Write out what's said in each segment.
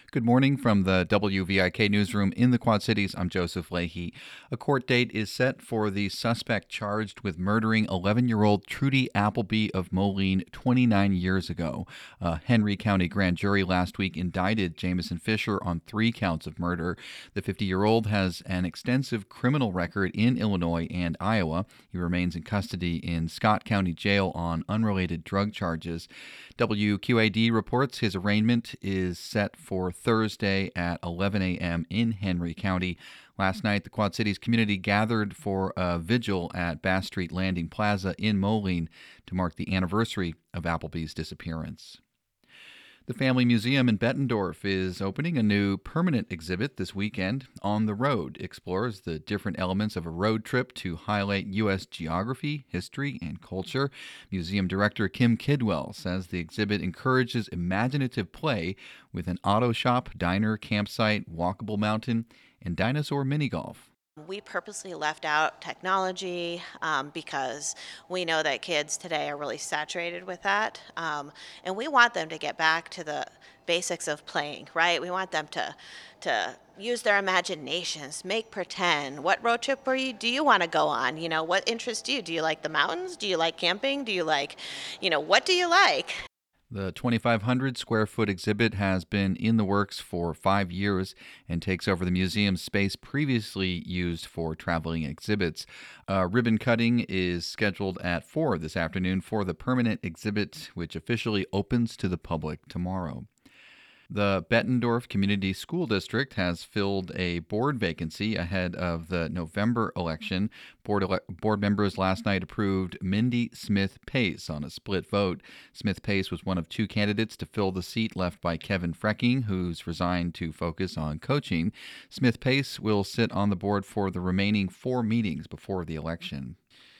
Good morning from the WVIK newsroom in the Quad Cities. I'm Joseph Leahy. A court date is set for the suspect charged with murdering 11-year-old Trudy Appleby of Moline 29 years ago. A Henry County grand jury last week indicted Jamison Fisher on 3 counts of murder. The 50-year-old has an extensive criminal record in Illinois and Iowa. He remains in custody in Scott County Jail on unrelated drug charges. WQAD reports his arraignment is set for Thursday at 11 a.m. in Henry County. Last night, the Quad Cities community gathered for a vigil at Bass Street Landing Plaza in Moline to mark the anniversary of Appleby's disappearance. The Family Museum in Bettendorf is opening a new permanent exhibit this weekend. On the Road explores the different elements of a road trip to highlight U.S. geography, history, and culture. Museum director Kim Kidwell says the exhibit encourages imaginative play with an auto shop, diner, campsite, walkable mountain, and dinosaur mini golf. We purposely left out technology because we know that kids today are really saturated with that. And we want them to get back to the basics of playing, right? We want them to use their imaginations, make pretend. What road trip do you want to go on? You know, what interests you? Do you like the mountains? Do you like camping? Do you like, what do you like? The 2,500 square foot exhibit has been in the works for 5 years and takes over the museum's space previously used for traveling exhibits. Ribbon cutting is scheduled at 4 this afternoon for the permanent exhibit, which officially opens to the public tomorrow. The Bettendorf Community School District has filled a board vacancy ahead of the November election. Board members last night approved Mindy Smith Pace on a split vote. Smith Pace was one of 2 candidates to fill the seat left by Kevin Frecking, who's resigned to focus on coaching. Smith Pace will sit on the board for the remaining 4 meetings before the election.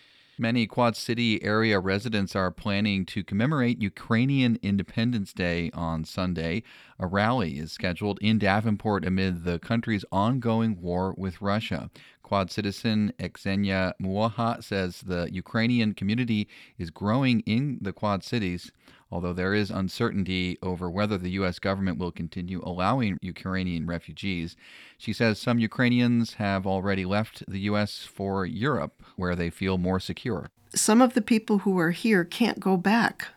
Many Quad City area residents are planning to commemorate Ukrainian Independence Day on Sunday. A rally is scheduled in Davenport amid the country's ongoing war with Russia. Quad citizen Xenia Muaha says the Ukrainian community is growing in the Quad Cities, although there is uncertainty over whether the U.S. government will continue allowing Ukrainian refugees. She says some Ukrainians have already left the U.S. for Europe, where they feel more secure. Some of the people who are here can't go back.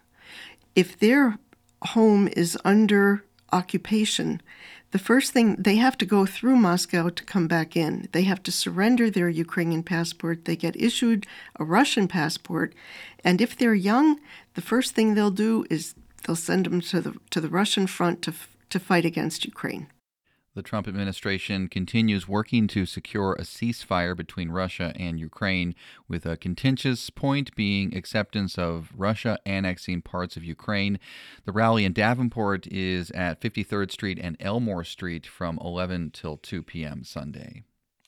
If their home is under occupation, the first thing, they have to go through Moscow to come back in. They have to surrender their Ukrainian passport. They get issued a Russian passport. And if they're young, the first thing they'll do is they'll send them to the Russian front to fight against Ukraine. The Trump administration continues working to secure a ceasefire between Russia and Ukraine, with a contentious point being acceptance of Russia annexing parts of Ukraine. The rally in Davenport is at 53rd Street and Elmore Street from 11 till 2 p.m. Sunday.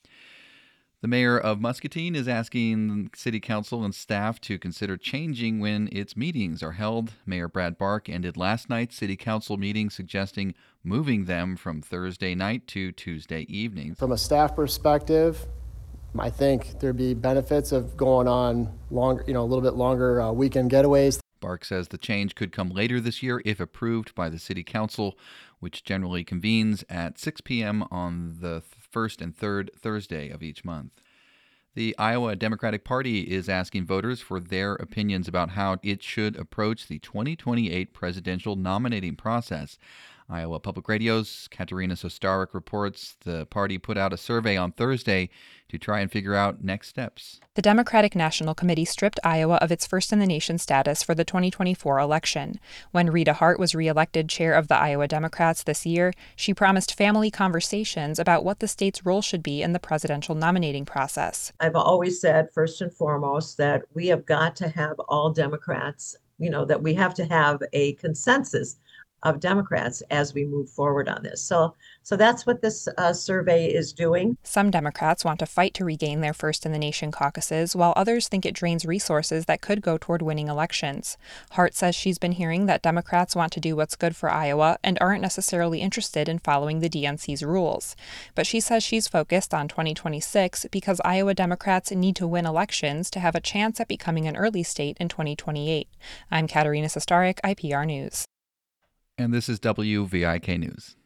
The mayor of Muscatine is asking city council and staff to consider changing when its meetings are held. Mayor Brad Bark ended last night's city council meeting suggesting moving them from Thursday night to Tuesday evening. From a staff perspective, I think there'd be benefits of going on longer, a little bit longer weekend getaways. Bark says the change could come later this year if approved by the city council, which generally convenes at 6 p.m. on the first and third Thursday of each month. The Iowa Democratic Party is asking voters for their opinions about how it should approach the 2028 presidential nominating process. Iowa Public Radio's Katerina Sostarek reports the party put out a survey on Thursday to try and figure out next steps. The Democratic National Committee stripped Iowa of its first-in-the-nation status for the 2024 election. When Rita Hart was reelected chair of the Iowa Democrats this year, she promised family conversations about what the state's role should be in the presidential nominating process. I've always said, first and foremost, that we have got to have all Democrats, that we have to have a consensus of Democrats as we move forward on this. So that's what this survey is doing. Some Democrats want to fight to regain their first-in-the-nation caucuses, while others think it drains resources that could go toward winning elections. Hart says she's been hearing that Democrats want to do what's good for Iowa and aren't necessarily interested in following the DNC's rules. But she says she's focused on 2026 because Iowa Democrats need to win elections to have a chance at becoming an early state in 2028. I'm Katerina Sostarek, IPR News. And this is WVIK News.